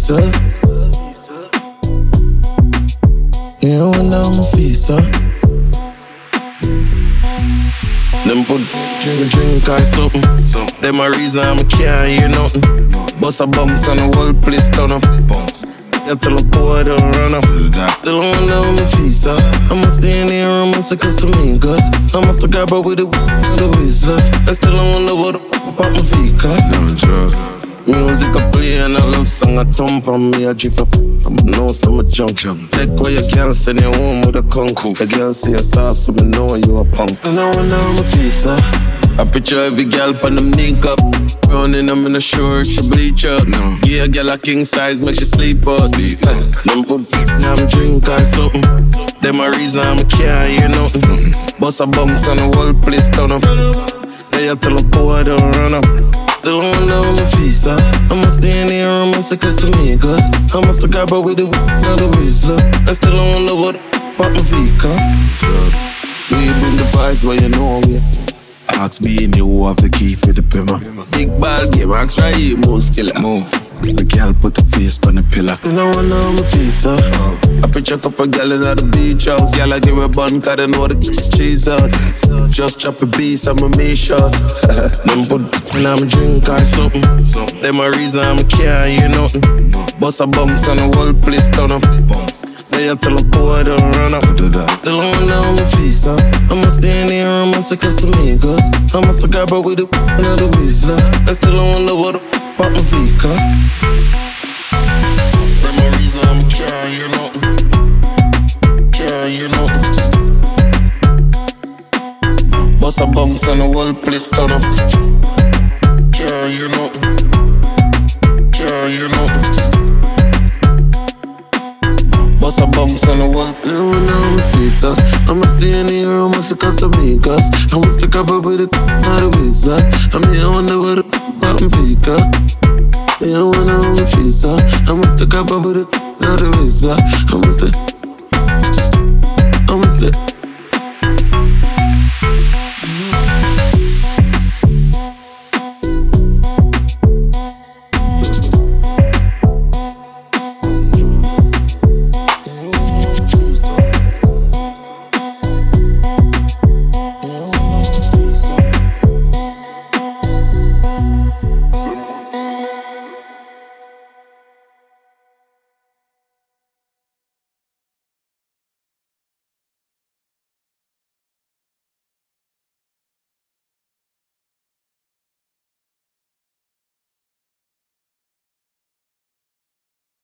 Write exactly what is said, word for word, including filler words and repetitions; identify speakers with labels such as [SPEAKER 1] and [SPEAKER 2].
[SPEAKER 1] feet up. Yeah, when I'm a feet up. Them put drink, drink or something. So, them a reason I can't hear nothing. Bust a bumps and the whole place turn up. You tell a boy don't run up. Still on the feet up. I must stay in the room, I must have cussed me, cause I must have got up with the the whistler. I still on the water, pop my feet, cause no drug. Music I play and a love song I thump on me, I drift up. I'm a know some junk junk. Take where you can't send you home with a concourse. The girl say you're soft, so me know you a punk. Still I wonder how my face up. I picture every girl on them knee up. Running them in the short, she bleach up. No. Yeah, girl a king size, make she sleep out. Them put now I'm drink or something. Them a reason I can't hear nothing. Mm-hmm. Bust a bumps and the whole place turn up. Yeah, tell a boy don't run up. Still on the feet up. I must stay in the room, I must have cussed me, cause I must have got up with the the whistler. I still on the water, pop my feet, huh? We bring the vibes where you know me. Ask me and you have the key for the pimmer. Big ball game, ask right here, most killer. Move. The girl put her face on the pillar. Still I wanna have my face up. I picture a couple gal in the beach house. Y'all I give a bun, cause they know the cheese out. Just chop a beast, I'm a me shot. Them put when I'm drink or something. Them a reason I can't hear nothing. Bust a bumps and the whole place turn up. Yeah, tell a boy don't run up. Still on down my feet up. I must stay in the room, I must have cussed me, cause I must have got up with the the whistler. I still on the water, pop my feet, huh? That's my reason I'm can't hear nothing. Can't hear nothing. Bust a bumps and the whole place turn up. Can't hear nothing. Can't hear nothing. Bust a bumps on the wall. Yeah, when I'm a face up. I must stay in the room, I must have cussed me, cause I must have got up with the the whistler. I mean, I wonder where the pop my feet up. Yeah, when I'm a face up. I must have got up with the the whistler. I must have